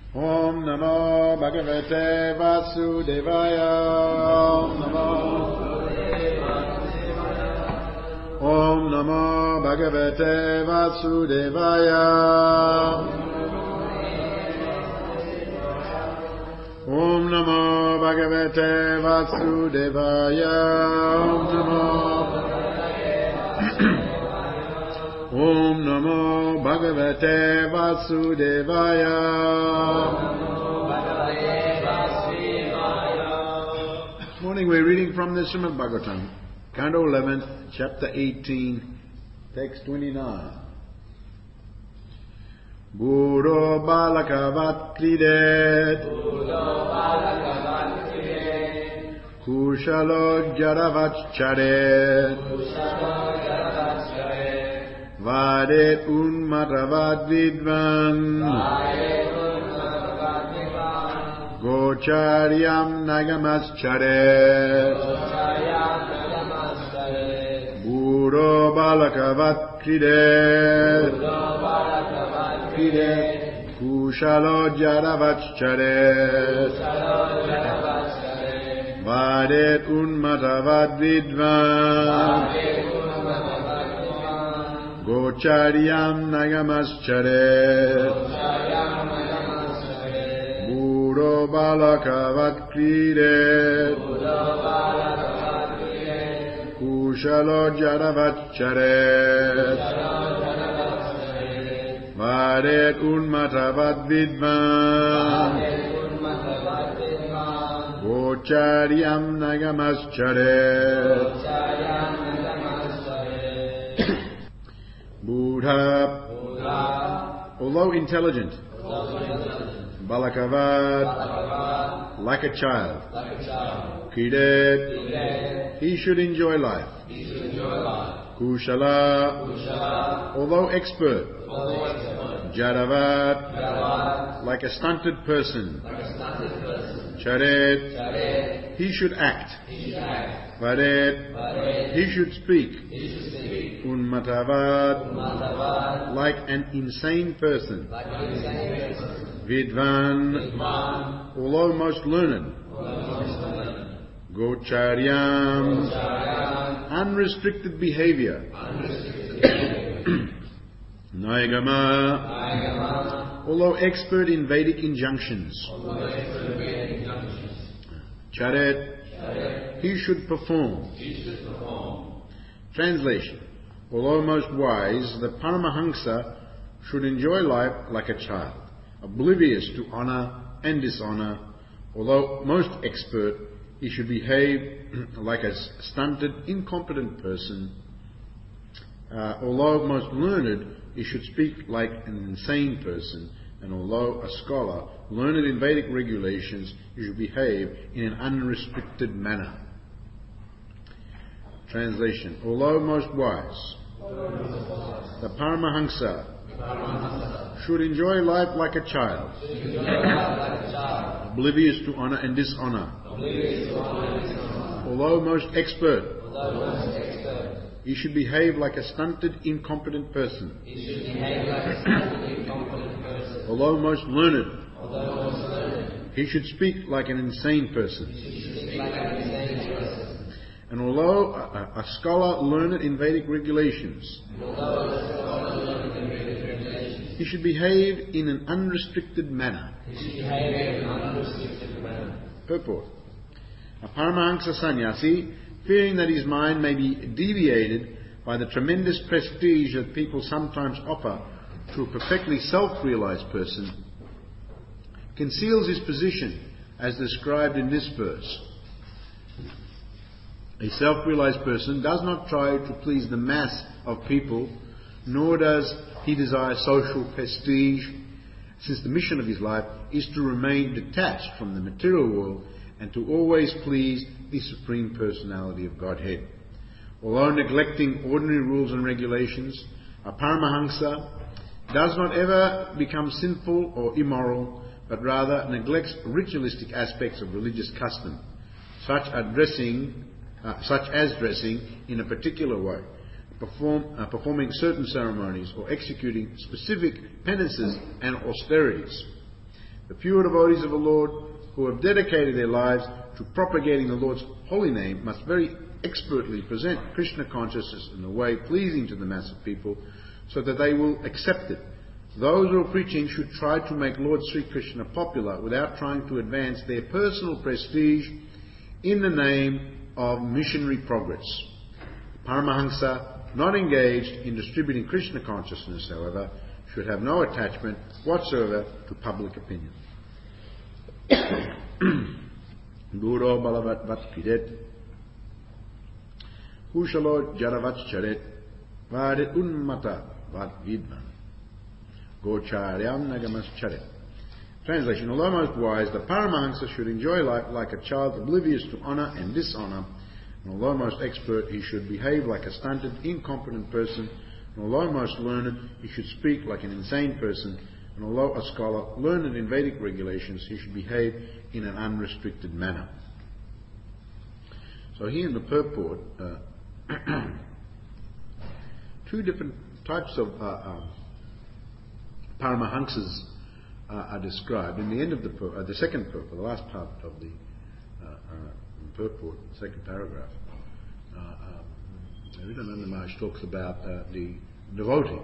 Om Namo Bhagavate Vasudevaya. Om Namo Bhagavate Vasudevaya. Om Namo Bhagavate Vasudevaya. Om Namo Bhagavate Vasudevaya. This morning we're reading from the Srimad Bhagavatam, Canto 11, Chapter 18, Text 29. Buro balakavat kridet, Kushalo jaravat charet, Vadet unmatavat vidvan, Gocharyam nagamas charet, Buro balakavat kridet, Kushalo jaravat charet, Vadet unmatavat vidvan, Gocharyam nagamas charet, Buro balakavat kridet, Kushalo jaravat charet, Vadet unmatavat vidvan, Gocharyam nagamas charet, Buddha, although intelligent, Balakavad, like a child, Kidet, he should enjoy life, Kushala, although expert, Jadavat, like a stunted person, Charet, he should act, Vadet, he should speak, Unmatavat, like an insane person, Vidvan, although most learned, Gocharyam, unrestricted behavior, Naigama, although expert in Vedic injunctions, Charet, he should perform. Translation. Although most wise, the Paramahansa should enjoy life like a child, oblivious to honor and dishonor. Although most expert, he should behave like a stunted, incompetent person. Although most learned, he should speak like an insane person. And although a scholar, learned in Vedic regulations, he should behave in an unrestricted manner. Translation. Although most wise, the Paramahansa should enjoy life like a child, oblivious to honor and dishonor. Although most expert, he should behave like a stunted, incompetent person. Although most learned, he should speak like an insane person. And although a scholar learned in Vedic regulations, he should behave in an unrestricted manner. Purport. A Paramahansa sannyasi, fearing that his mind may be deviated by the tremendous prestige that people sometimes offer to a perfectly self-realized person, conceals his position as described in this verse. A self-realized person does not try to please the mass of people, nor does he desire social prestige, since the mission of his life is to remain detached from the material world and to always please the Supreme Personality of Godhead. Although neglecting ordinary rules and regulations, a Paramahansa does not ever become sinful or immoral, but rather neglects ritualistic aspects of religious custom, such as dressing in a particular way, performing certain ceremonies, or executing specific penances and austerities. The pure devotees of the Lord who have dedicated their lives to propagating the Lord's holy name must very expertly present Krishna consciousness in a way pleasing to the mass of people so that they will accept it. Those who are preaching should try to make Lord Sri Krishna popular without trying to advance their personal prestige in the name of missionary progress. Paramahansa, not engaged in distributing Krishna consciousness, however, should have no attachment whatsoever to public opinion. Guru balavat vat kidet, Kushalo jaravat charet, vadet unmata vat vidman, Gocharyam nagamas charet. Translation: although most wise, the Paramahansa should enjoy life like a child oblivious to honour and dishonour, and although most expert, he should behave like a stunted, incompetent person, and although most learned, he should speak like an insane person, and although a scholar learned in Vedic regulations, he should behave in an unrestricted manner. So here in the purport, two different types of Paramahansas are described. In the end of the second purport, the last part of the purport, the second paragraph, Vivekananda Maharaj talks about the devotee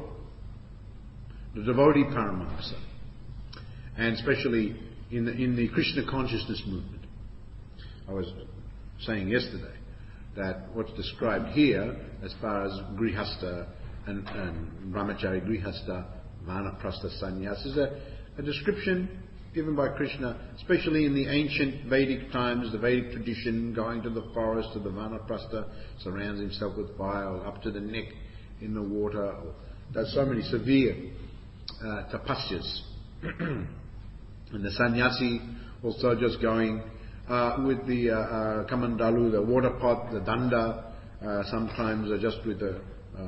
Paramahansa, and especially in the Krishna consciousness movement. I was saying yesterday that what's described here as far as Grihastha and Brahmachari Grihastha, Vanaprastha Sannyas is a description given by Krishna, especially in the ancient Vedic times, the Vedic tradition, going to the forest of the Vanaprastha, surrounds himself with fire, or up to the neck in the water, or does so many severe tapasyas. And the sannyasi also just going with the kamandalu, the water pot, the danda, sometimes just with the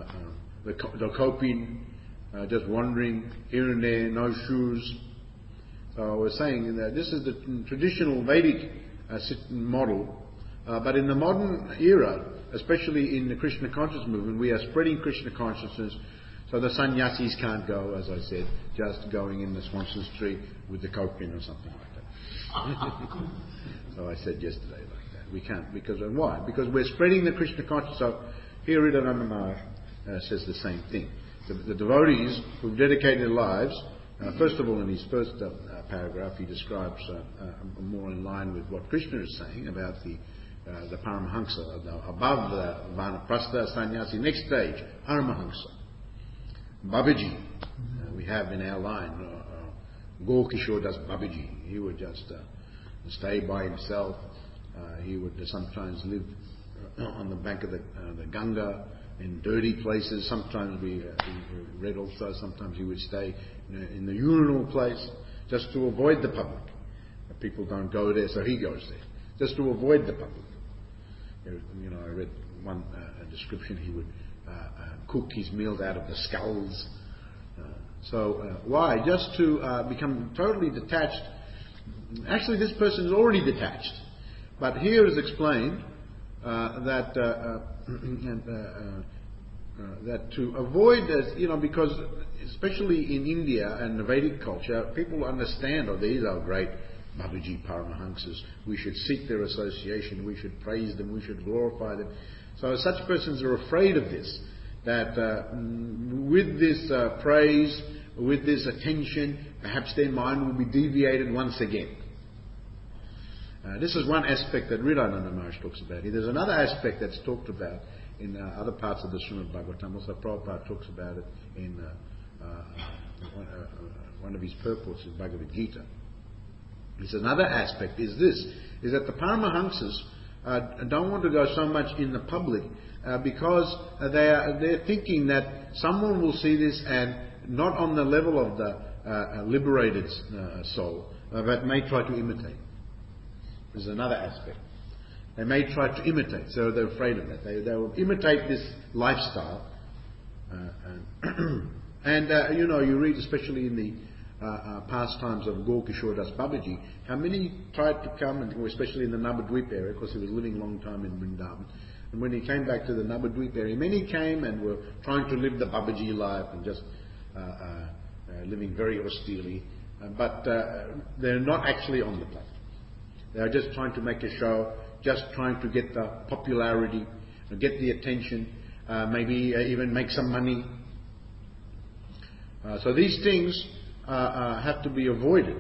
kopin, just wandering here and there, no shoes. So I was saying that this is the traditional Vedic model, but in the modern era, especially in the Krishna consciousness movement, we are spreading Krishna consciousness. So the sannyasis can't go, as I said, just going in the Swanson's tree with the kopin or something like that. So I said yesterday like that. We can't, because and why? Because we're spreading the Krishna consciousness. So here Hridayananda Maharaj says the same thing. The devotees who've dedicated their lives, first of all in his first paragraph he describes more in line with what Krishna is saying about the Paramahansa, above the Vanaprastha sannyasi, next stage, Paramahansa. Babaji, we have in our line, Gaur-Kishore Das Babaji. He would just stay by himself. He would sometimes live on the bank of the Ganga, in dirty places. Sometimes we read also, sometimes he would stay in the urinal place just to avoid the public. People don't go there, so he goes there, just to avoid the public. You know, I read one description, he would cook his meals out of the skulls. Why? Just to become totally detached. Actually, this person is already detached. But here is explained that to avoid this, because especially in India and the Vedic culture, people understand, these are great Babaji Paramahansas. We should seek their association. We should praise them. We should glorify them. So such persons are afraid of this. That with this praise, with this attention, perhaps their mind will be deviated once again. This is one aspect that Hridayananda Maharaj talks about here. There's another aspect that's talked about in other parts of the Srimad Bhagavatam. Also, Prabhupada talks about it in one of his purports in Bhagavad Gita. He says another aspect is that the Paramahansas don't want to go so much in the public because they're thinking that someone will see this and not on the level of the liberated soul, but may try to imitate. There's another aspect. They may try to imitate, so they're afraid of that. They will imitate this lifestyle. You read especially in the pastimes of Gaur-Kishore Das Babaji, how many tried to come, and especially in the Nabadwip area, because he was living a long time in Vrindavan. And when he came back to the Nabadwip area, many came and were trying to live the Babaji life and just living very austerely. but they're not actually on the platform. They are just trying to make a show, just trying to get the popularity, get the attention, maybe even make some money. So these things have to be avoided.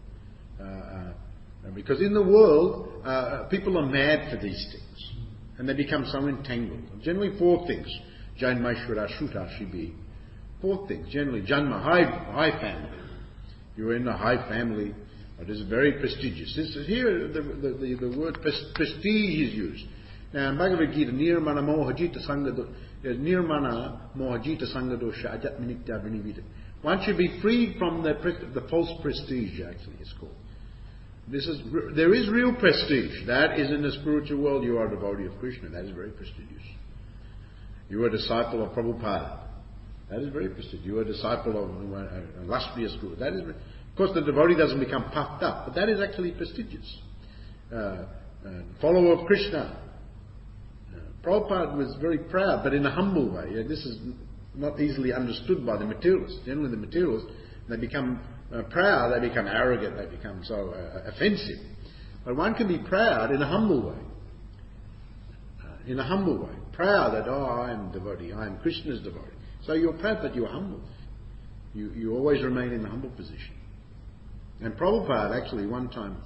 Because in the world, people are mad for these things. And they become so entangled. Generally 4 things. Janmaishvara Shuta Shibi. 4 things. Generally, Janma, high family. You're in a high family. It is very prestigious. Here the word prestige is used. Now in Bhagavad Gita, Nirmana Mohajita Sangado, Nirmana Mohajita Sangadosha Ajat Minikta Vinivita. One should be freed from the false prestige, actually, it's called. There is real prestige. That is in the spiritual world. You are a devotee of Krishna. That is very prestigious. You are a disciple of Prabhupada. That is very prestigious. You are a disciple of a illustrious guru. That is, of course, the devotee doesn't become puffed up, but that is actually prestigious. Follower of Krishna. Prabhupada was very proud, but in a humble way. This is not easily understood by the materialists. Generally, the materialists, they become proud, they become arrogant, they become so offensive. But one can be proud in a humble way. In a humble way. Proud that, I am devotee, I am Krishna's devotee. So you're proud, but you're humble. You always remain in a humble position. And Prabhupada actually one time,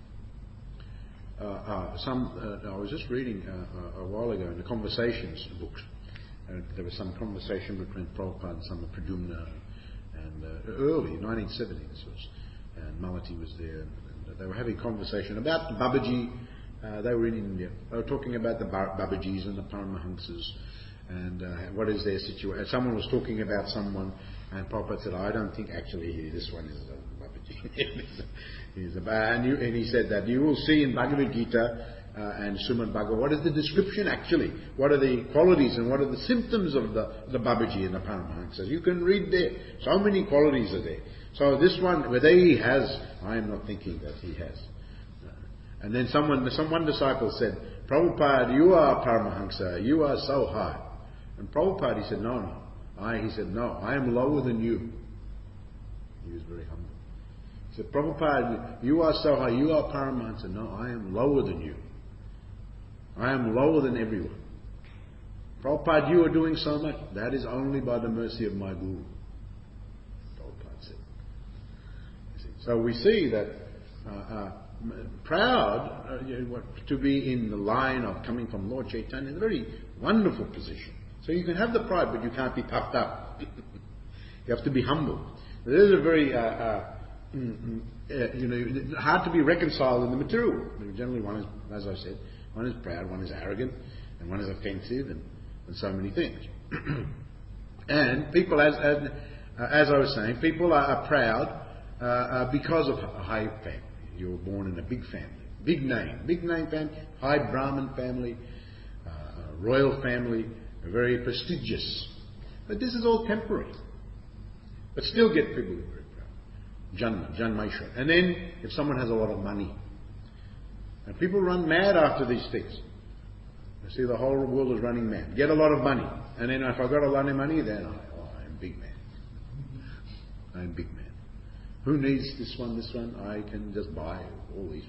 I was just reading a while ago in the Conversations books. There was some conversation between Prabhupada and some of Pradyumna, and early 1970s this was, and Malati was there, and they were having a conversation about the Babaji. They were in India. They were talking about the Babajis and the Paramahamsas, and what is their situation. Someone was talking about someone, and Prabhupada said, I don't think actually this one is a Babaji. And he said that you will see in Bhagavad Gita and Srimad Bhagavatam, what is the description actually? What are the qualities and what are the symptoms of the Babaji and the Paramahamsas? You can read there. So many qualities are there. So this one, whether he has, I am not thinking that he has. And then one disciple said, Prabhupada, you are Paramahamsa, you are so high. And Prabhupada, he said, no. He said, no, I am lower than you. He was very humble. He said, Prabhupada, you are so high, you are Paramahamsa. No, I am lower than you. I am lower than everyone. Prabhupada, you are doing so much. That is only by the mercy of my Guru. Prabhupada said. So we see that proud to be in the line of coming from Lord Chaitanya is a very wonderful position. So you can have the pride, but you can't be puffed up. You have to be humble. It is a very hard to be reconciled in the material world. Generally, one is, as I said, one is proud, one is arrogant, and one is offensive, and so many things. And people, as I was saying, people are proud because of a high family. You were born in a big family, big name family, high Brahmin family, royal family, very prestigious. But this is all temporary. But still get people very proud. Janmaishvara. And then if someone has a lot of money, and people run mad after these things. You see, the whole world is running mad. Get a lot of money. And then if I got a lot of money, then I'm big man. I'm big man. Who needs this one? I can just buy all these.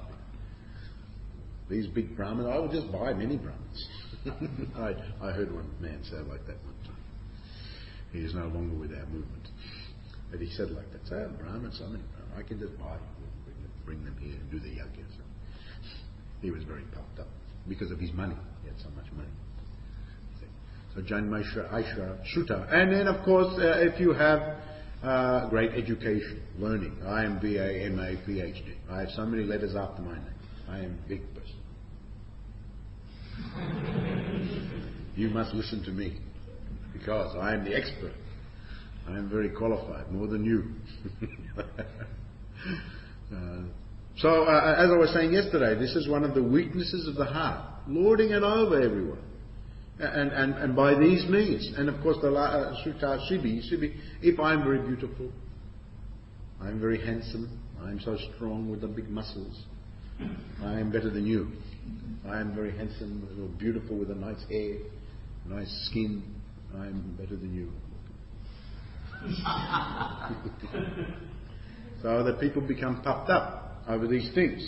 These big Brahmins, I will just buy many Brahmins. I heard one man say like that one time. He is no longer with our movement. But he said like that, say, Brahmins, so many Brahmins, I can just buy, bring them here and do the yajna. So he was very puffed up because of his money. He had so much money. So Janmaishvara, Aishvara, Shuta. And then of course, if you have great education, learning. I am BA, MA, PhD. I have so many letters after my name. I am a big person. You must listen to me because I am the expert. I am very qualified, more than you. So, as I was saying yesterday, this is one of the weaknesses of the heart, lording it over everyone. And by these means, and of course the Shuta Shibi, if I am very beautiful, I am very handsome, I am so strong with the big muscles, I am better than you. I am very handsome, beautiful with a nice hair, nice skin, I am better than you. So that people become puffed up over these things.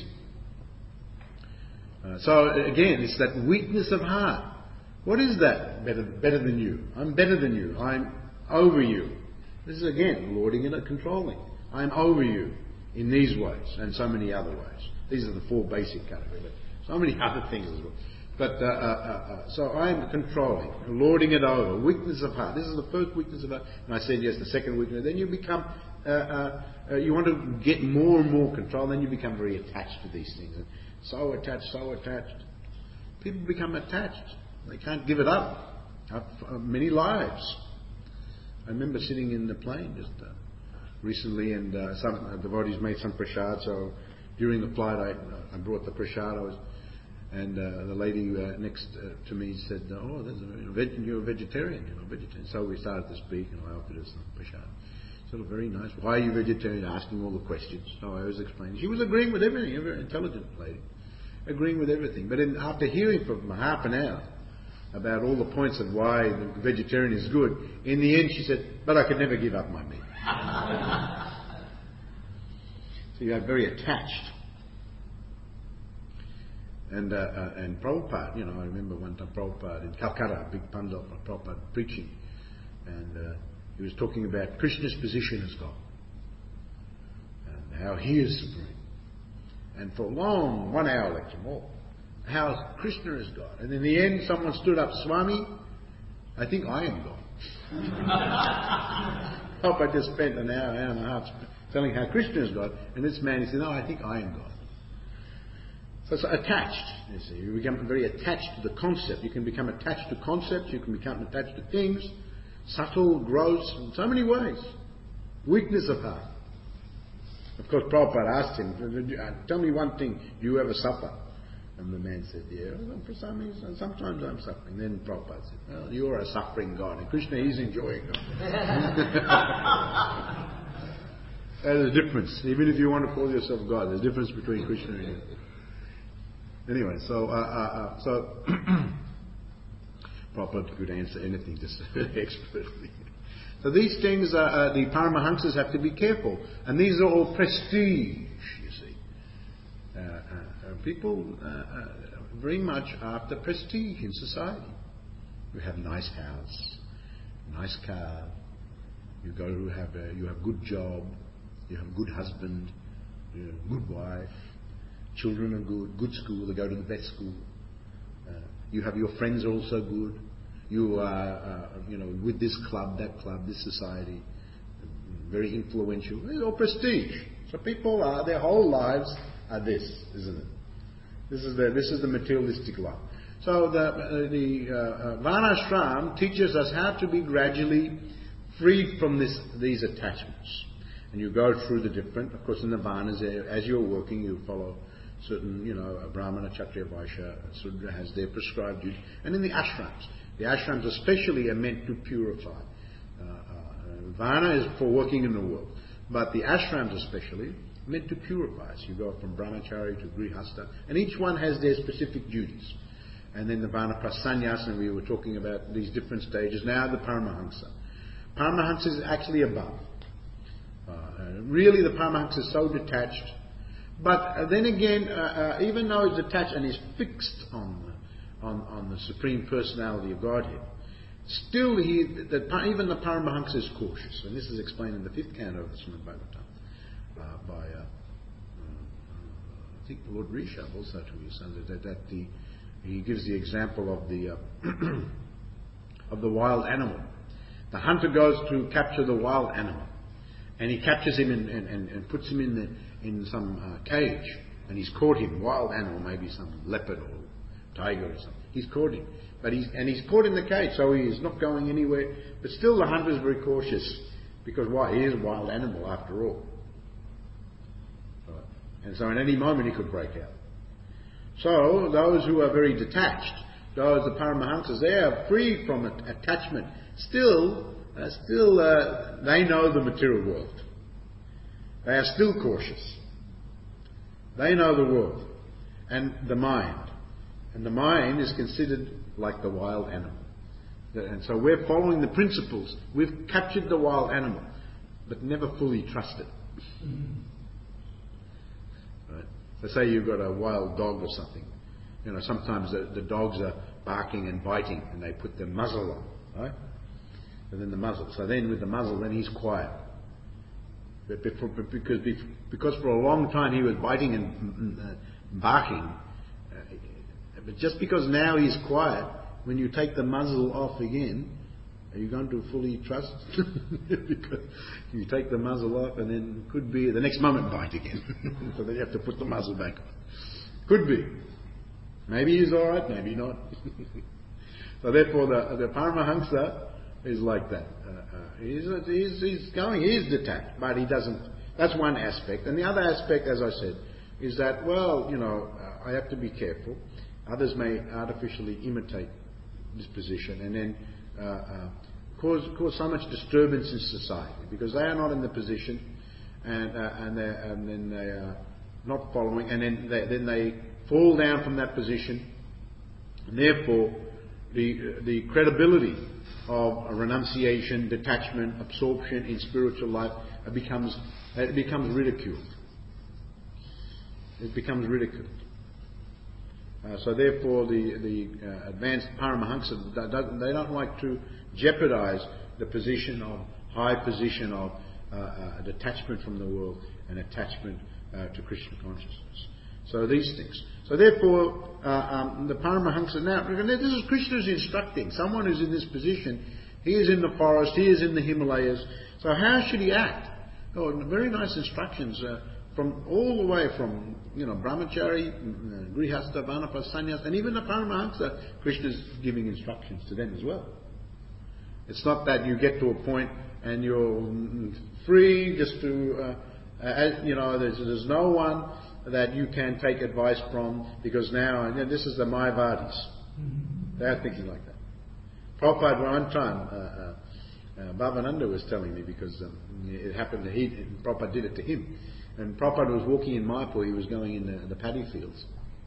So again, it's that weakness of heart. What is that? Better than you. I'm better than you. I'm over you. This is again lording and controlling. I'm over you in these ways and so many other ways. These are the four basic categories. So many other things as well. But so I'm controlling, lording it over. Weakness of heart. This is the first weakness of heart. And I said yes, the second weakness. Then you become you want to get more and more control. Then you become very attached to these things. And so attached. People become attached. They can't give it up. Many lives. I remember sitting in the plane just recently, and some devotees made some prasad. So during the flight, I brought the prasad. And the lady next to me said, "Oh, you're a vegetarian, vegetarian." So we started to speak, and I offered her some prasad. Sort of very nice. Why are you vegetarian? Asking all the questions. So I was explaining. She was agreeing with everything. A very intelligent lady, agreeing with everything. But after hearing from half an hour about all the points of why the vegetarian is good, in the end she said, "But I could never give up my meat." So you got very attached. And Prabhupada, I remember one time Prabhupada in Calcutta, a big pandit of Prabhupada preaching, and he was talking about Krishna's position as God, and how he is supreme. And for a long 1 hour lecture, more, how Krishna is God. And in the end, someone stood up, "Swami, I think I am God." Prabhupada just spent an hour and a half telling how Krishna is God, and this man, he said, "No, I think I am God." So it's attached, you see. You become very attached to the concept. You can become attached to concepts, you can become attached to things, subtle, gross, in so many ways. Weakness of heart. Of course, Prabhupada asked him, "Tell me one thing, do you ever suffer?" And the man said, "Yeah, for some reason, sometimes I'm suffering." Then Prabhupada said, "Well, you're a suffering God, and Krishna is enjoying it." There's a difference. Even if you want to call yourself God, there's a difference between Krishna and you. Anyway, so Prabhupada could answer anything just expertly. So these things, the Paramahamsas have to be careful. And these are all prestige, you see. People very much after prestige in society. You have a nice house, nice car, you have good job, you have a good husband, you have a good wife, children are good school, they go to the best school. You have your friends also good. You are, with this club, that club, this society, very influential. It's all prestige. So people their whole lives are this, isn't it? This is the materialistic life. So the Varnashram teaches us how to be gradually freed from these attachments. And you go through the different, of course in the Varnas, as you're working, you follow certain, Brahmana, Kshatriya, Vaishya, Sudra has their prescribed duty. And in the ashrams especially are meant to purify. Varna is for working in the world, but the ashrams especially meant to purify. So you go from brahmachari to grihastha, and each one has their specific duties. And then the Vanaprastha, and we were talking about these different stages. Now the Paramahamsa. Paramahamsa is actually above. Really the Paramahamsa is so detached. But then again, even though he's detached and he's fixed on the Supreme Personality of Godhead, still even the Paramahamsa is cautious. And this is explained in the 5th canto of the Srimad Bhagavatam by I think Lord Rishabh also to his sons, he gives the example of the of the wild animal. The hunter goes to capture the wild animal, and he captures him and puts him in some cage, and he's caught him, wild animal, maybe some leopard or tiger or something. He's caught him, but he's caught in the cage, so he is not going anywhere. But still, the hunter is very cautious because why? He is a wild animal after all, and so at any moment he could break out. So those who are very detached, those the Paramahamsas, they are free from attachment. Still, they know the material world. They are still cautious. They know the world and the mind. And the mind is considered like the wild animal. And so we're following the principles. We've captured the wild animal, but never fully trust it. Let's say you've got a wild dog or something. Sometimes the dogs are barking and biting, and they put the muzzle on, right? And then the muzzle. So then with the muzzle, then he's quiet. Because for a long time he was biting and barking. But just because now he's quiet, when you take the muzzle off again, are you going to fully trust? Because you take the muzzle off, and then could be the next moment bite again. So then you have to put the muzzle back on. Going. Could be. Maybe he's all right, maybe not. So therefore, the Paramahansa is like that. He's going. He is detached, but he doesn't. That's one aspect. And the other aspect, as I said, is that I have to be careful. Others may artificially imitate this position, and then cause so much disturbance in society because they are not in the position, and then they are not following, and then they fall down from that position, and therefore the credibility of renunciation, detachment, absorption in spiritual life becomes ridiculed. It becomes ridiculed. So therefore, the advanced Paramahansa, they don't like to jeopardize the high position of detachment from the world and attachment to Krishna consciousness. So these things. So therefore, the Paramahansa, now this is Krishna's instructing. Someone who's in this position, he is in the forest, he is in the Himalayas. So how should he act? Very nice instructions. From all the way from brahmachari, grihastha, vanapasa, sannyas, and even the Paramahansa, Krishna's giving instructions to them as well. It's not that you get to a point and you're free just to, there's no one that you can take advice from because now this is the Mayavadis. They're thinking like that. Prabhupada one time, Bhavananda was telling me because it happened that Prabhupada did it to him. And Prabhupada was walking in Mayapur, he was going in the paddy fields.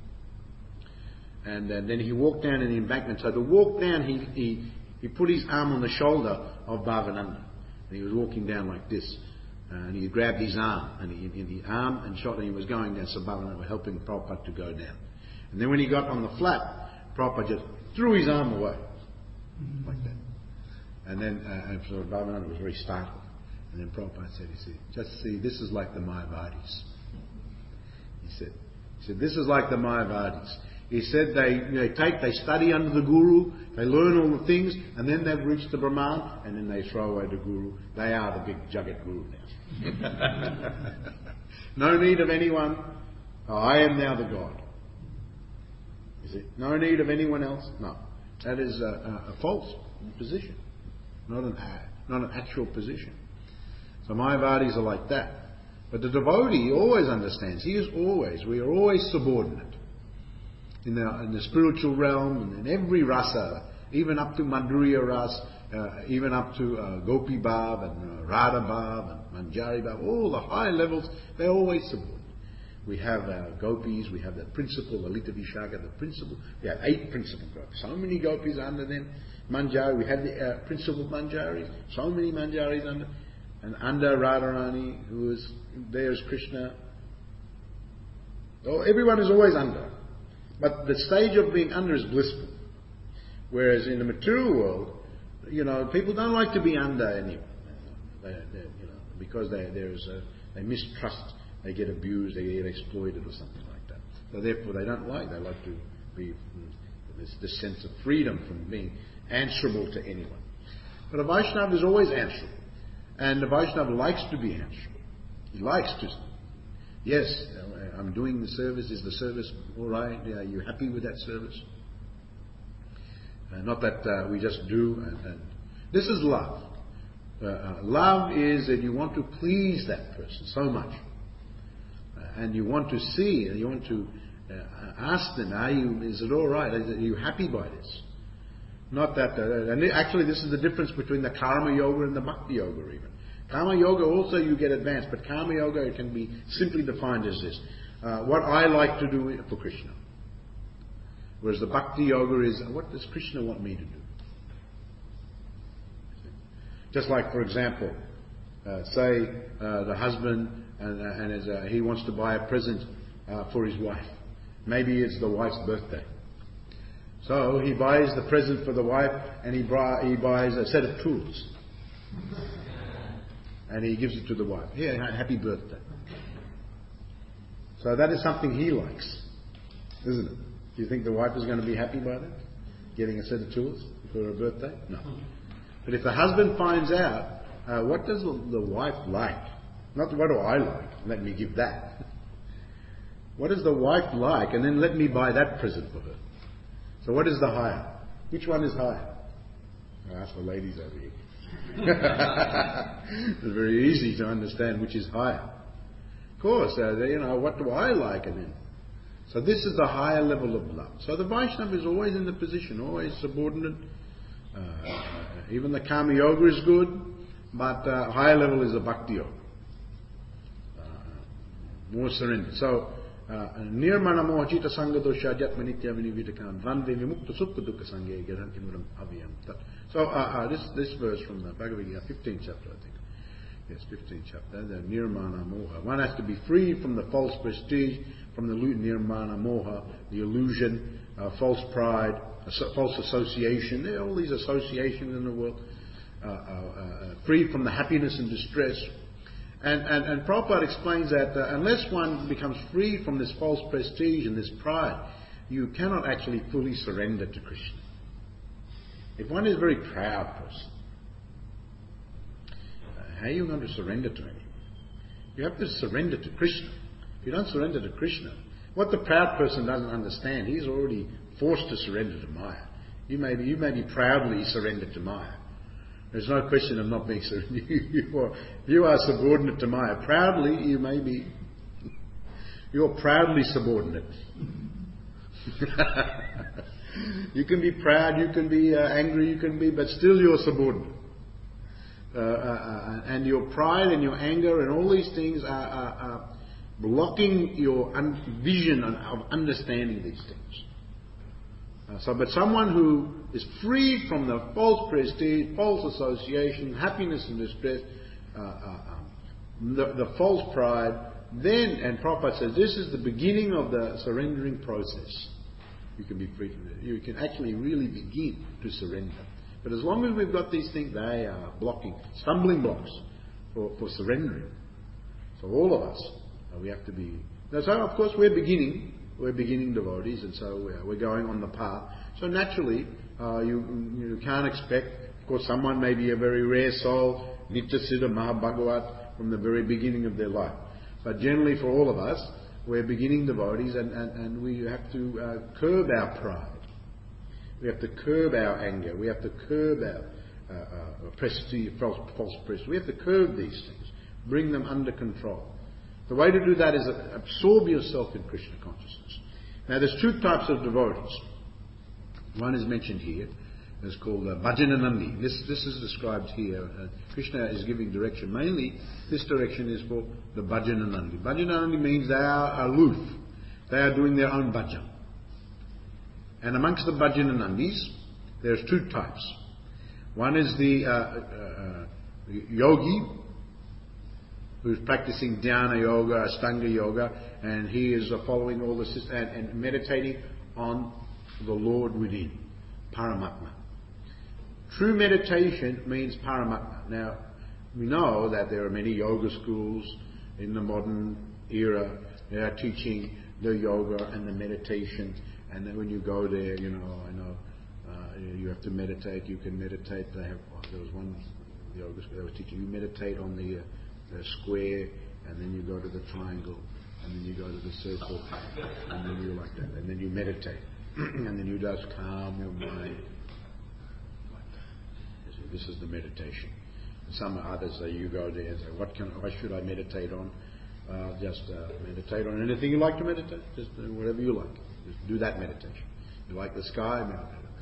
And then he walked down in the embankment. So to walk down, he put his arm on the shoulder of Bhavananda. And he was walking down like this. And he grabbed his arm, and the arm and shoulder, he was going down. So Bhavananda was helping Prabhupada to go down. And then when he got on the flat, Prabhupada just threw his arm away. Like that. And then so Bhavananda was very startled. And then Prabhupada said, just see, this is like the Mayavadis. He said, this is like the Mayavadis. He said they study under the Guru, they learn all the things, and then they've reached the Brahman, and then they throw away the Guru. They are the big Jagat Guru now. No need of anyone. I am now the God. Is it? No need of anyone else? No. That is a false position, not an actual position. So Mayavadis are like that. But the devotee always understands. We are always subordinate. In the spiritual realm, and in every rasa, even up to Madhurya Ras, even up to Gopi Bhav and Radha Bhav and Manjari Bhav, all the high levels, they're always subordinate. We have gopis, we have the principal, Lalita Vishaka, the principal. We have 8 principal gopis. So many gopis under them. Manjari, we have the principal Manjaris. So many Manjaris under. And under Radharani, who is there as Krishna. Oh, everyone is always under. But the stage of being under is blissful. Whereas in the material world, people don't like to be under anyone. Because they mistrust, they get abused, they get exploited or something like that. So therefore they like to be this sense of freedom from being answerable to anyone. But a Vaishnava is always answerable. And the Vaishnava likes to be answerable. He likes to. Yes, I'm doing the service. Is the service all right? Are you happy with that service? Not that we just do. And this is love. Love is that you want to please that person so much. And you want to see, and you want to ask them, is it all right? Are you happy by this? Not that, and actually this is the difference between the Karma Yoga and the Bhakti Yoga even. Karma Yoga also you get advanced, but Karma Yoga can be simply defined as this. What I like to do for Krishna. Whereas the Bhakti Yoga is, what does Krishna want me to do? Just like, for example, say the husband, and he wants to buy a present for his wife. Maybe it's the wife's birthday. So he buys the present for the wife, and he buys a set of tools. And he gives it to the wife. Here, happy birthday. So that is something he likes, isn't it? Do you think the wife is going to be happy by that? Getting a set of tools for her birthday? No. But if the husband finds out, what does the wife like? Not what do I like? Let me give that. What does the wife like? And then let me buy that present for her. So what is the higher? Which one is higher? I ask the ladies over here. It's very easy to understand which is higher. Of course, what do I like? And then, so this is the higher level of love. So the Vaishnava is always in the position, always subordinate. Even the Kama Yoga is good, but higher level is the Bhakti Yoga. More surrender. So, Nirmana Mohachita Sangha Dosha Jatma Nitya Vinivitakam Vande Vimukta Sukha Dukkha Sanghe Garanti Muram Aviyam. So, this verse from the Bhagavad Gita, 15th chapter, I think. Yes, 15th chapter, the Nirmana Moha. One has to be free from the false prestige, from the Nirmana Moha, the illusion, false pride, false association. There are all these associations in the world. Free from the happiness and distress. And Prabhupada explains that unless one becomes free from this false prestige and this pride, you cannot actually fully surrender to Krishna. If one is a very proud person, how are you going to surrender to him? You have to surrender to Krishna. If you don't surrender to Krishna, what the proud person doesn't understand, he's already forced to surrender to Maya. You may be proudly surrendered to Maya. There's no question of not being surrendered. You are subordinate to Maya. Proudly, you're proudly subordinate. You can be proud, you can be angry, but still you're subordinate. And your pride and your anger and all these things are blocking your vision of understanding these things. But someone who is free from the false prestige, false association, happiness and distress, the false pride, then, and Prabhupada says, this is the beginning of the surrendering process. You can be free from it. You can actually really begin to surrender. But as long as we've got these things, they are blocking, stumbling blocks for surrendering. So all of us, we have to be... Now, so of course we're beginning devotees, and so we're going on the path. So naturally, you can't expect, of course someone may be a very rare soul, Nityasiddha Mahabhagavat, from the very beginning of their life. But generally for all of us, we're beginning devotees, and we have to curb our pride. We have to curb our anger. We have to curb our prestige, false prestige. We have to curb these things, bring them under control. The way to do that is absorb yourself in Krishna consciousness. Now, there's two types of devotees. One is mentioned here. It's called Bhajananandi. This is described here. Krishna is giving direction. Mainly, this direction is for the Bhajananandi. Bhajananandi means they are aloof. They are doing their own bhajan. And amongst the Bhajananandis, there's two types. One is the yogi, who's practicing dhyana yoga, ashtanga yoga, and he is following all the systems and meditating on the Lord within, Paramatma. True meditation means Paramatma. Now, we know that there are many yoga schools in the modern era. They are teaching the yoga and the meditation. And then when you go there, you have to meditate. You can meditate. There was one yoga school that was teaching you meditate on the square, and then you go to the triangle, and then you go to the circle, and then you like that, and then you meditate, and then you just calm your mind. This is the meditation. Some others say you go there and say, what should I meditate on? Just meditate on anything you like to meditate. Just whatever you like. Just do that meditation. You like the sky? Meditate on the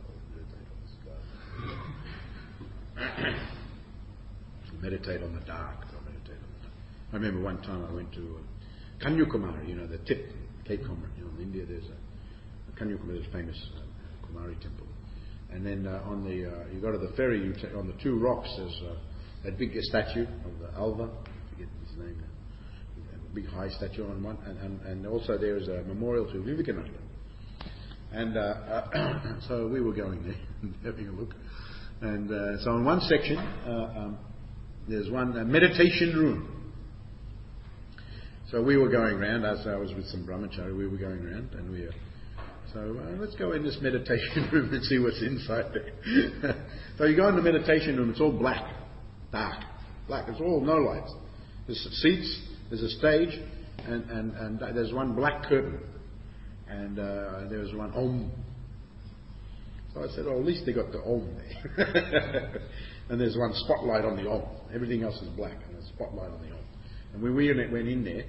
sky. Meditate on the dark. I remember one time I went to Kanyakumari, the tip, Cape Comorin. In India there's a Kanyakumari, there's a famous Kumari temple. And then you go to the ferry, on the two rocks there's that big statue of the Alva, I forget his name now. big high statue on one, and also there is a memorial to Vivekananda. And so we were going there and having a look. And so in one section, there's one meditation room. So we were going around, as I was with some brahmachari, we were going around, and let's go in this meditation room and see what's inside there. So you go in the meditation room, it's all black, dark, black. It's all no lights. There's seats, there's a stage, and there's one black curtain, and there's one Om. So I said, at least they got the Om there. And there's one spotlight on the Om. Everything else is black, and there's a spotlight on the Om. And when we went in there,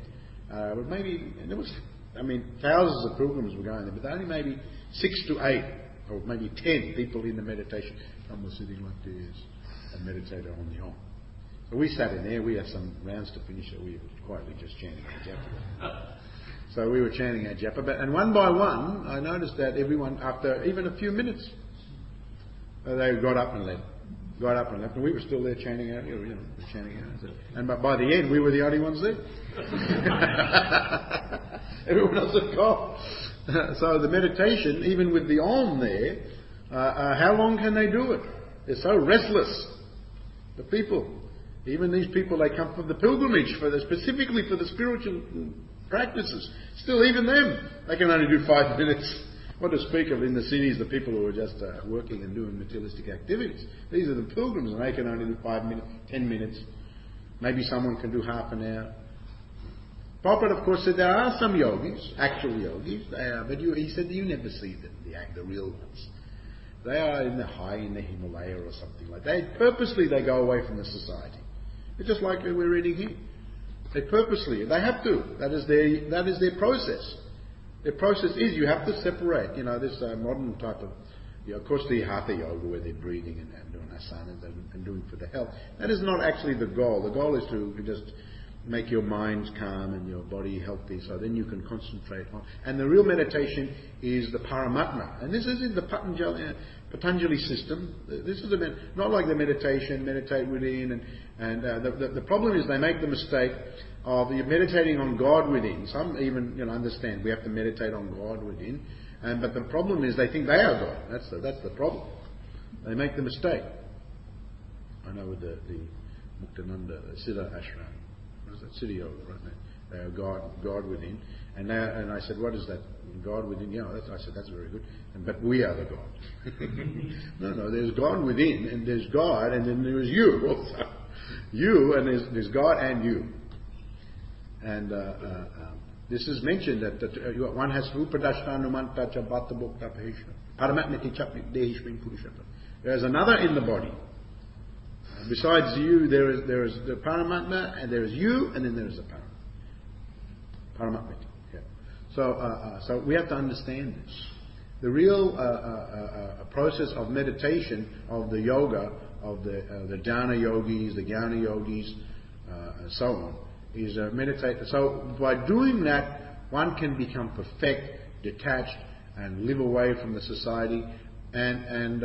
thousands of pilgrims were going there, but only maybe 6 to 8, or maybe 10 people in the meditation. Some were sitting like this and meditated on the Om. So we sat in there. We had some rounds to finish, so we were quietly just chanting our japa. So we were chanting our japa, and one by one, I noticed that everyone, after even a few minutes, they got up and left. And we were still there chanting out, chanting out. And by the end, we were the only ones there. Everyone else had gone. So the meditation, even with the Om there, how long can they do it? They're so restless. The people, even these people, they come from the pilgrimage specifically for the spiritual practices. Still, even them, they can only do 5 minutes. What to speak of in the cities, the people who are just working and doing materialistic activities. These are the pilgrims, and they can only do 5 minutes, 10 minutes. Maybe someone can do half an hour. Prabhupada, of course, said there are some yogis, actual yogis, but he said you never see them, the real ones. They are in the Himalaya or something like that. Purposely they go away from the society. It's just like we're reading here. They have to. That is their process. Their process is you have to separate. This modern type of, of course, the Hatha yoga where they're breathing and doing asanas and doing for the health. That is not actually the goal. The goal is to just make your mind calm and your body healthy, so then you can concentrate on. And the real meditation is the Paramatma. And this is in the Patanjali system. This is not like the meditate within. And the problem is they make the mistake of meditating on God within. Some even understand we have to meditate on God within. But the problem is they think they are God. That's the problem. They make the mistake. I know with the Muktananda, the Siddha Ashram. Siddha Yoga, right? They are God within. And I said, what is that? God within? I said, that's very good. But we are the God. No, there's God within, and there's God, and then there's you also. You, and there's God and you. And this is mentioned that one has Rupadashtanumanta Chabhata Bhokta Pahesha. Paramatmati Chapnik Dehishmin Purushata. There's another in the body. Besides you, there is the Paramatma, and there is you, and then there is the Paramatma. Yeah. So we have to understand this. The real process of meditation, of the yoga, of the Dhyana yogis, the Jnana yogis, and so on, is meditate. So by doing that, one can become perfect, detached, and live away from the society, and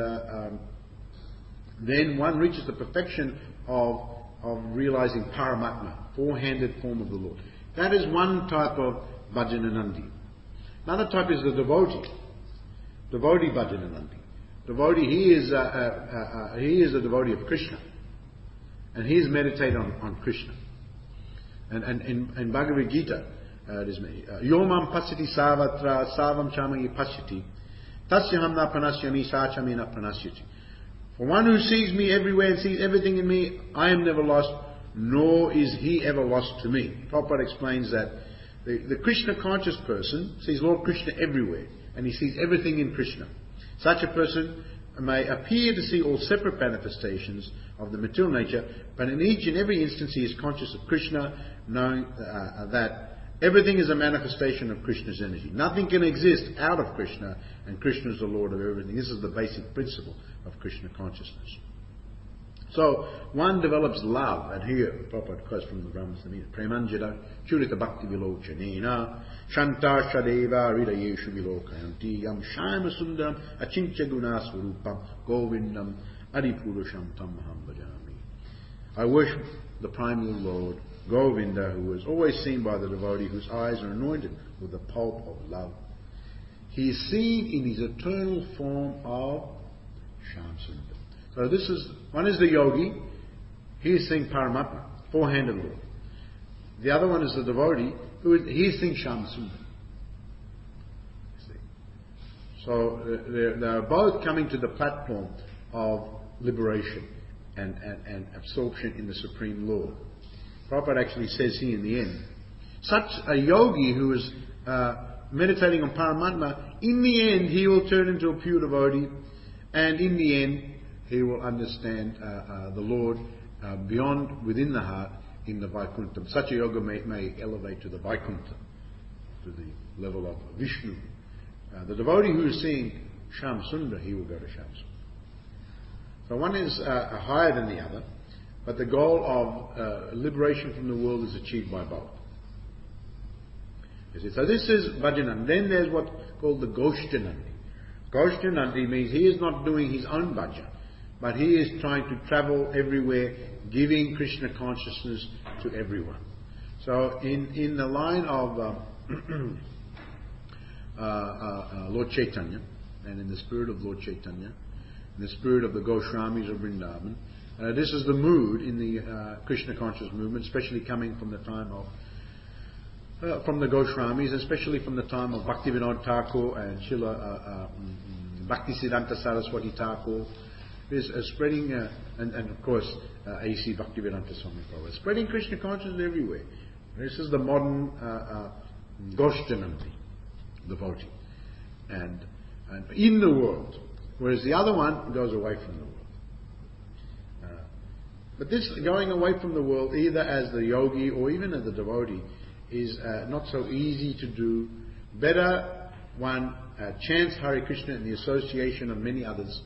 then one reaches the perfection of realizing Paramatma, four-handed form of the Lord. That is one type of Bhajananandi. Another type is the devotee Bhajananandi. Devotee, he is a devotee of Krishna, and he is meditating on Krishna. And in Bhagavad Gita, it is Yomam pasati savatra savam chamagi pasati tasyaham na pranasyami sachami na pranasyati. For one who sees me everywhere and sees everything in me, I am never lost, nor is he ever lost to me. Prabhupada explains that the Krishna conscious person sees Lord Krishna everywhere, and he sees everything in Krishna. Such a person may appear to see all separate manifestations of the material nature, but in each and every instance he is conscious of Krishna, knowing that everything is a manifestation of Krishna's energy. Nothing can exist out of Krishna, and Krishna is the Lord of everything. This is the basic principle of Krishna consciousness. So one develops love, and here Prabhupada quotes from the Brahma Samhita, Premanjada Churita Bhakti Vilochanena Shanta Shadeva Ridayeshu Vilokayanti Yam Shaima Sundaram Achincha Guna Swarupam Govindam Adipurusham Tamaham Bhajami. I worship the primal Lord Govinda, who is always seen by the devotee whose eyes are anointed with the pulp of love. He is seen in his eternal form of Shyamsundar. So this is, one is the yogi, he is seeing Paramatma, four-handed Lord. The other one is the devotee, he is seeing Shyamsundar. So they are both coming to the platform of liberation and absorption in the Supreme Lord. Prabhupada actually says here in the end, such a yogi who is meditating on Paramatma, in the end he will turn into a pure devotee, and in the end he will understand the Lord beyond, within the heart, in the Vaikuntha. Such a yoga may elevate to the Vaikuntha, to the level of Vishnu. The devotee who is seeing Shyamsundar, he will go to Shyamsundar. So one is higher than the other, but the goal of liberation from the world is achieved by both. You see? So this is Bhajanam. Then there's what's called the Goshtanandi. Goshtanandi means he is not doing his own bhajan, but he is trying to travel everywhere, giving Krishna consciousness to everyone. So in the line of Lord Chaitanya, and in the spirit of Lord Chaitanya, in the spirit of the Goswamis of Vrindavan, this is the mood in the Krishna conscious movement, especially coming from the time of from the Goswamis, especially from the time of Bhaktivinoda Thakur and Srila Bhaktisiddhanta Saraswati Thakur, is spreading, and of course A.C. Bhaktivedanta Swami Prabhupada, spreading Krishna consciousness everywhere. This is the modern Goshtanandi devotee, and in the world, whereas the other one goes away from the world. But this going away from the world, either as the yogi or even as the devotee, is not so easy to do. Better one chants Hare Krishna in the association of many others,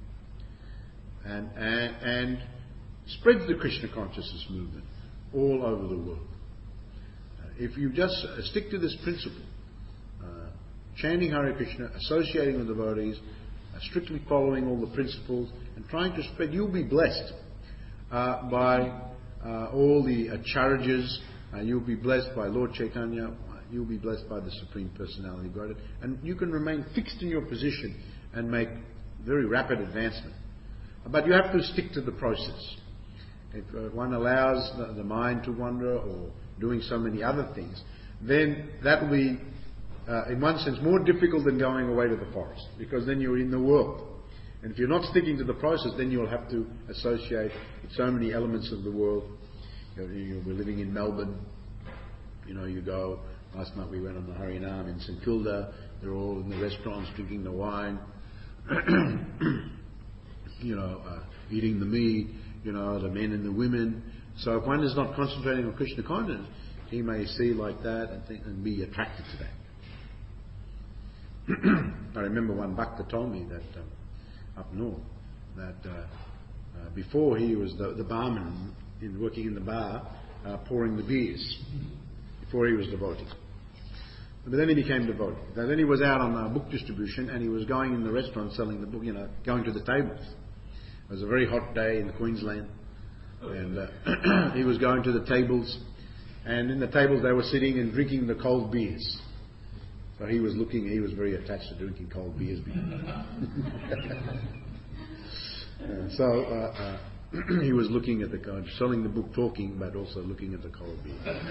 and spreads the Krishna consciousness movement all over the world. If you just stick to this principle, chanting Hare Krishna, associating with devotees, strictly following all the principles, and trying to spread, you'll be blessed by all the acharyas. You'll be blessed by Lord Chaitanya. You'll be blessed by the Supreme Personality of Godhead, and you can remain fixed in your position and make very rapid advancement. But you have to stick to the process. If one allows the mind to wander or doing so many other things, then that will be, in one sense, more difficult than going away to the forest, because then you're in the world. And if you're not sticking to the process, then you'll have to associate with so many elements of the world. We're living in Melbourne. You go. Last night we went on the Harinam in St Kilda. They're all in the restaurants drinking the wine, eating the meat. The men and the women. So if one is not concentrating on Krishna consciousness, he may see like that and think and be attracted to that. I remember one Bhakta told me that up north that before he was the barman working in the bar, pouring the beers, before he was devotee. But then he became devotee. Then he was out on book distribution, and he was going in the restaurant selling the book, going to the tables. It was a very hot day in Queensland, and he was going to the tables, and in the tables they were sitting and drinking the cold beers. So he was very attached to drinking cold beers. He was looking at the selling the book, talking, but also looking at the cold beer.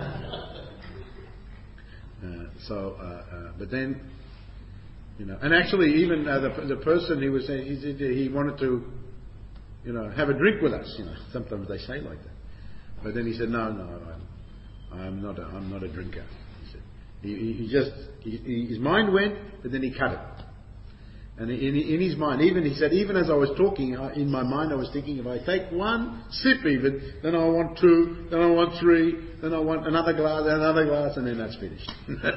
But then, and actually, even the person he was saying, he wanted to, have a drink with us. Sometimes they say like that. But then he said, no, I'm not a drinker. He said, his mind went, but then he cut it. And in his mind, even as I was talking, in my mind I was thinking, if I take one sip even, then I want two, then I want three, then I want another glass, and then that's finished.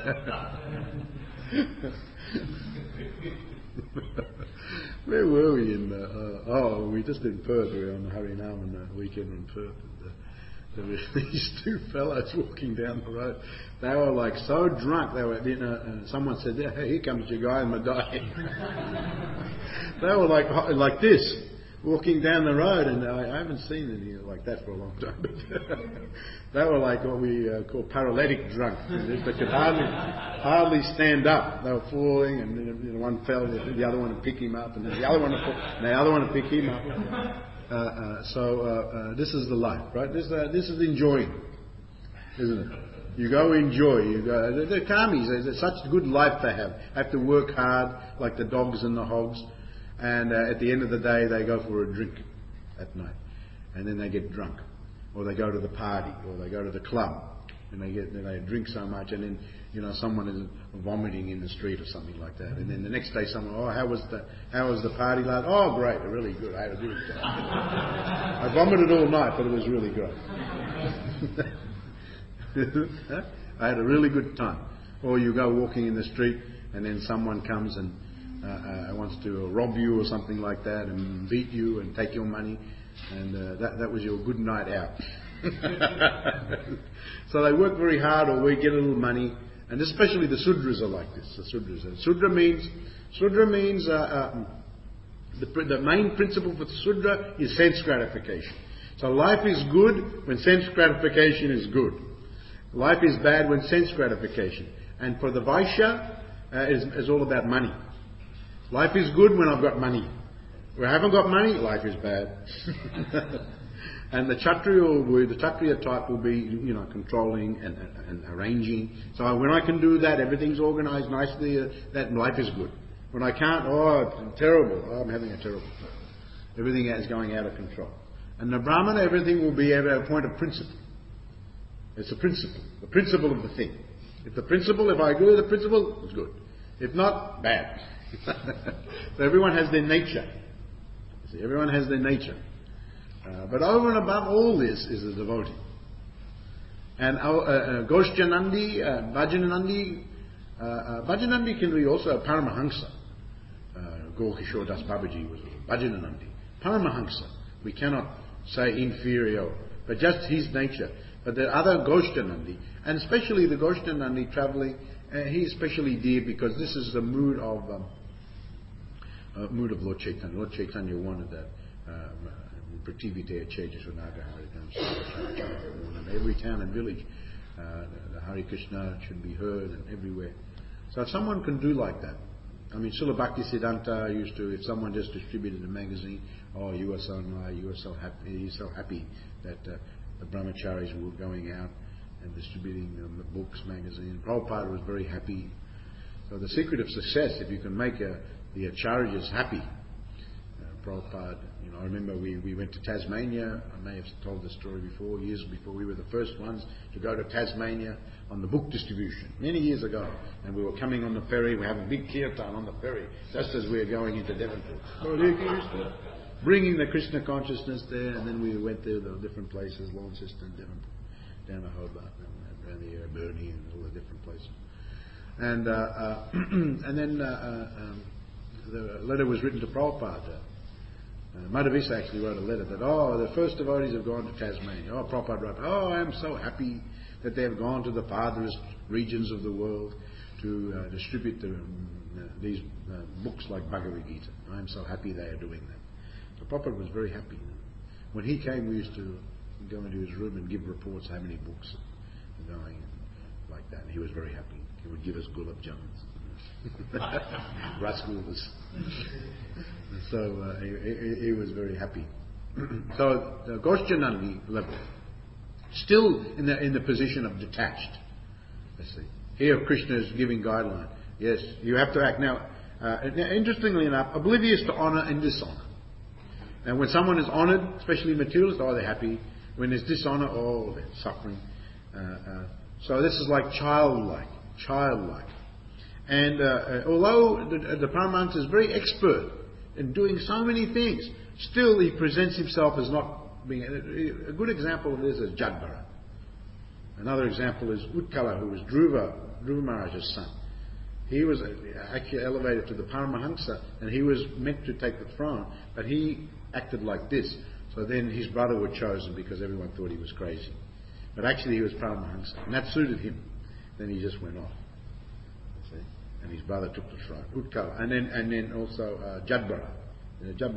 Where were we we just in Perth. We were on the Harinam on the weekend in Perth. There were these two fellows walking down the road. They were like so drunk. They were, someone said, "Hey, here comes your guy in Madai." They were like this. walking down the road, and I haven't seen any like that for a long time. But they were like what we call paralytic drunk. They could hardly stand up. They were falling, and then, one fell, the other one would pick him up, and then the other one would fall, and the other one would pick him up. So this is the life, right? This is enjoying, isn't it? You go enjoy. You go. They're karmis. They're such a good life they have to work hard, like the dogs and the hogs. And at the end of the day, they go for a drink at night, and then they get drunk, or they go to the party, or they go to the club, and they drink so much, and then someone is vomiting in the street or something like that, and then the next day someone, how was the party last? Oh, great, really good. I had a really good time. I vomited all night, but it was really great. I had a really good time. Or you go walking in the street, and then someone comes and wants to rob you or something like that, and beat you and take your money, and that was your good night out. So they work very hard, or we get a little money, and especially the Sudras are like this. The Sudras. Sudra means the main principle for the Sudra is sense gratification. So life is good when sense gratification is good. Life is bad when sense gratification. And for the Vaishya, is all about money. Life is good when I've got money. When I haven't got money, life is bad. And the Kshatriya type will be, controlling and arranging. So when I can do that, everything's organised nicely, that life is good. When I can't, it's terrible. I'm having a terrible time. Everything is going out of control. And the Brahmana, everything will be at a point of principle. It's a principle. The principle of the thing. If I agree with the principle, it's good. If not, bad. So everyone has their nature. Everyone has their nature. But over and above all this is the devotee. And Goshtyanandi, Bhajananandi, Bhajananandi can be also a Paramahansa. Gaur-Kishore Das Babaji was Bhajananandi. Paramahansa. We cannot say inferior, but just his nature. But there are other Goshtyanandi, and especially the Goshtyanandi travelling, he is especially dear because this is the mood of Lord Chaitanya. Lord Chaitanya wanted that Prativite Chejasunaga Haridam. Every town and village, the Hare Krishna should be heard, and everywhere. So if someone can do like that, Srila Bhakti Siddhanta used to, if someone just distributed a magazine, you are so nice, you are so happy, he's so happy that the brahmacharis were going out and distributing the books, magazines. Prabhupada was very happy. So the secret of success, if you can make the acharyas happy. Prabhupada, I remember we went to Tasmania. I may have told the story before, years before. We were the first ones to go to Tasmania on the book distribution, many years ago. And we were coming on the ferry. We have a big kirtan on the ferry, just as we were going into Devonport. Bringing the Krishna consciousness there, and then we went there, the different places, Launceston, Devonport, down to Hobart, around the area, Burnie, and all the different places. And then the letter was written to Prabhupada. Madhavisa actually wrote a letter that, the first devotees have gone to Tasmania. Prabhupada wrote, I am so happy that they have gone to the farthest regions of the world to distribute these books like Bhagavad Gita. I am so happy they are doing that. So Prabhupada was very happy. When he came, we used to go into his room and give reports how many books are going, like that. And he was very happy. He would give us gulab jamuns, rasgullas. So he was very happy. So the Goshtyanandi level, still in the position of detached. Let's see. Here Krishna is giving guideline. Yes, you have to act. Now, interestingly enough, oblivious to honour and dishonour. And when someone is honoured, especially materialists, they're happy. When there's dishonour, they're suffering. So this is like childlike. And although the Paramahansa is very expert in doing so many things, still he presents himself as not being... A good example of this is Jadbara. Another example is Utkala, who was Dhruva Maharaj's son. He was actually elevated to the Paramahansa, and he was meant to take the throne, but he acted like this. So then his brother was chosen because everyone thought he was crazy. But actually he was Paramahansa, and that suited him. Then he just went off. See? And his brother took the throne. Utkala. And then also Jadbara.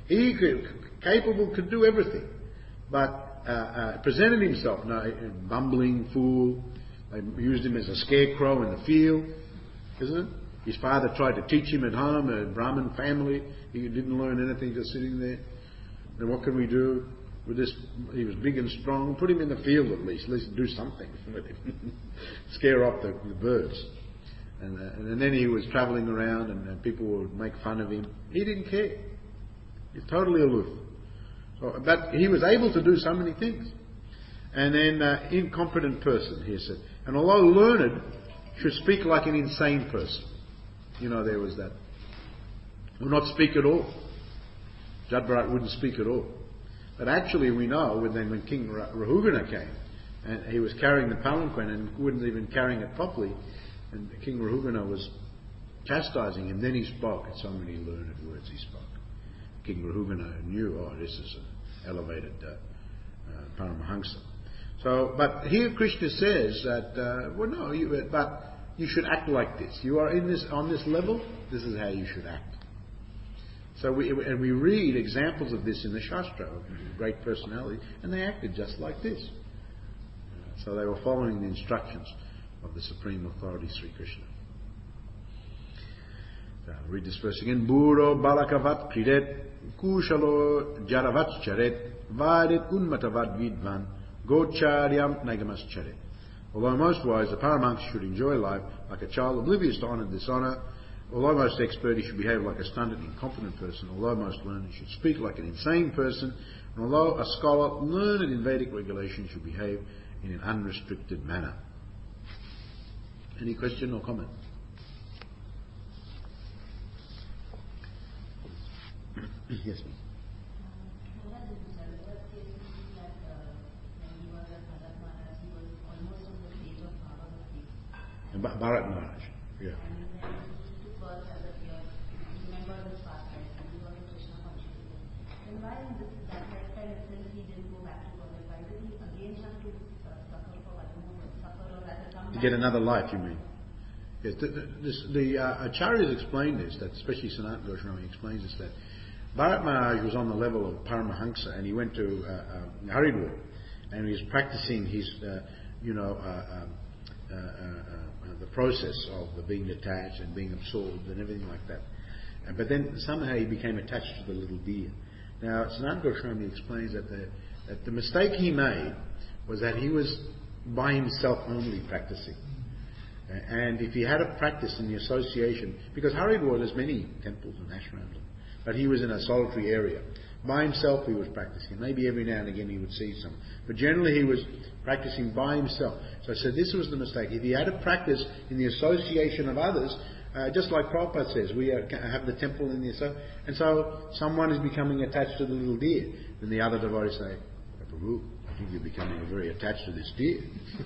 He could do everything, but presented himself, bumbling fool. They used him as a scarecrow in the field, isn't it? His father tried to teach him at home, a Brahmin family. He didn't learn anything, just sitting there. Then what can we do with this? He was big and strong. Put him in the field at least do something with him. Scare off the birds. And then he was travelling around and people would make fun of him. He didn't care. He's totally aloof. But he was able to do so many things. And then incompetent person, he said. And although learned, should speak like an insane person. There was that. Will not speak at all. Jad Bharat wouldn't speak at all. But actually we know when King Rahugana came, and he was carrying the palanquin and wasn't even carrying it properly, and King Rahugana was chastising him, then he spoke, and so many learned words he spoke. King Rahugana knew, this is an elevated Paramahansa. So, but here Krishna says that, but you should act like this. You are on this level, this is how you should act. So we read examples of this in the Shastra, of great personality, and they acted just like this. So they were following the instructions of the Supreme Authority, Sri Krishna. So I'll read this verse again. Buro balakavat kridet, kushalo jaravat charet, vadet unmatavat vidvan, gocharyam nagamas charet. Although most wise, the Paramahansa should enjoy life like a child oblivious to honour and dishonour. Although most expert, he should behave like a stunted, incompetent person. Although most learned, he should speak like an insane person. And although a scholar learned in Vedic regulation, should behave in an unrestricted manner. Any question or comment? Yes, ma'am. Bharat Maharaj, yeah. To get another life, you mean? Yes, the Acharyas explain this, that especially Sanatana Goswami explains this, that Bharat Maharaj was on the level of Paramahansa, and he went to Haridwar, and he was practicing his, the process of the being detached and being absorbed and everything like that. But then somehow he became attached to the little deer. Now, Sanatana Goswami explains that the mistake he made was that he was by himself only practicing. And if he had a practice in the association, because Haridwar there's many temples and ashrams, but he was in a solitary area. By himself he was practicing. Maybe every now and again he would see some. But generally he was practicing by himself. So I said this was the mistake. If he had a practice in the association of others, just like Prabhupada says, we have the temple in the association. And so someone is becoming attached to the little deer. Then the other devotees say, Prabhu, I think you're becoming very attached to this deer.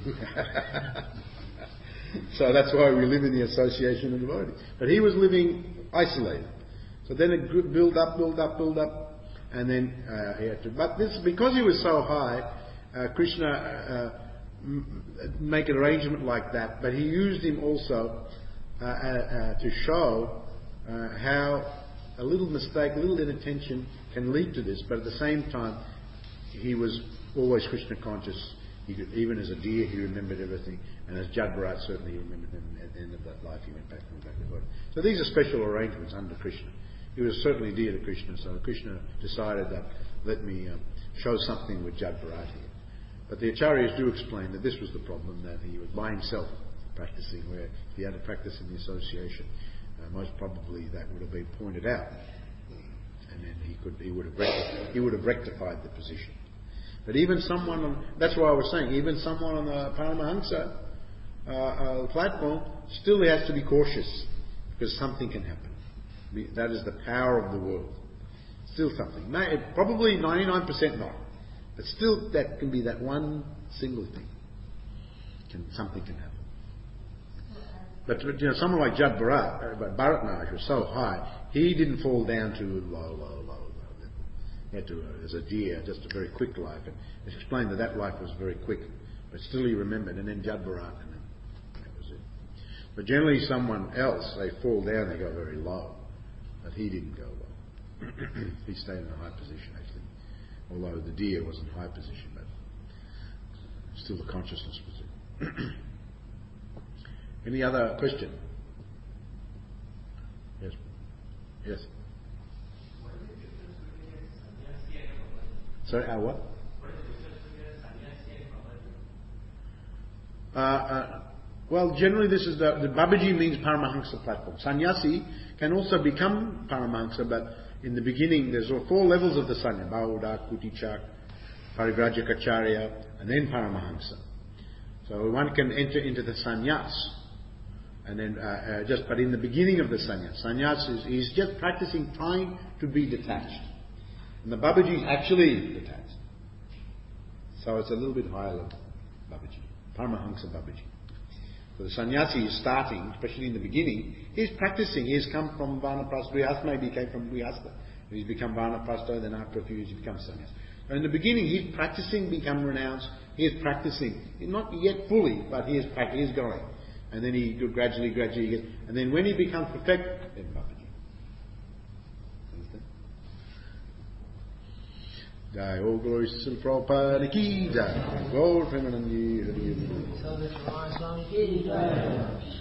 So that's why we live in the association of devotees. But he was living isolated. So then it built up, and then he had to. But this, because he was so high, Krishna make an arrangement like that. But he used him also to show how a little mistake, a little inattention can lead to this. But at the same time, he was always Krishna conscious. Even as a deer, he remembered everything, and as Jad Bharat certainly he remembered them. At the end of that life, he went back to God. So these are special arrangements under Krishna. He was certainly dear to Krishna, so Krishna decided that let me show something with Jad Bharat here. But the Acharyas do explain that this was the problem, that he was by himself practicing, where if he had to practice in the association, most probably that would have been pointed out, and then he would have rectified the position. But even someone, that's why I was saying, even someone on the Paramahansa platform, still he has to be cautious, because something can happen. That is the power of the world. Still something. Probably 99% not. But still that can be that one single thing. Something can happen. But someone like Jad Bharat, Bharat Maharaj was so high, he didn't fall down to low. He had to, as a deer, just a very quick life. And it's explained that life was very quick. But still he remembered, and then Jad Bharat, and then that was it. But generally someone else, they fall down, they go very low. But he didn't go low. He stayed in a high position actually, although the deer was in high position, but still the consciousness was in. Any other question? Yes. Yes. Sorry, what? Well, generally this is the Babaji means Paramahansa platform. Sannyasi can also become Paramahansa, but in the beginning there's 4 levels of the Sanya: Bauda, Kutichak, Parivrajikacharya, and then Paramahansa. So one can enter into the Sannyas, and then but in the beginning of the Sannyas is just practicing, trying to be detached. And the Babaji is actually detached. So it's a little bit higher level, Babaji. Paramahansa Babaji. So the sannyasi is starting, especially in the beginning, he's practicing. He's come from Vanaprastha. Grihastha maybe came from Grihastha. He's become Vanaprastha, then after a few years he becomes sannyasi. So in the beginning he's practicing, become renounced. He is practicing. Not yet fully, but he is going. And then he gradually gets, and then when he becomes perfect, then Babaji. Jai, all glories to Srila Prabhupada ki jai. Gaur Premanandi Hari Hari.